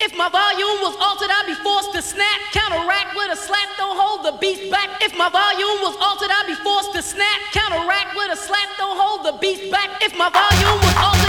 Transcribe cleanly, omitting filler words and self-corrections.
If my volume was altered, I'd be forced to snap. Counteract with a slap, don't hold the beast back. If my volume was altered, I'd be forced to snap. Counteract with a slap, don't hold the beast back. If my volume was altered.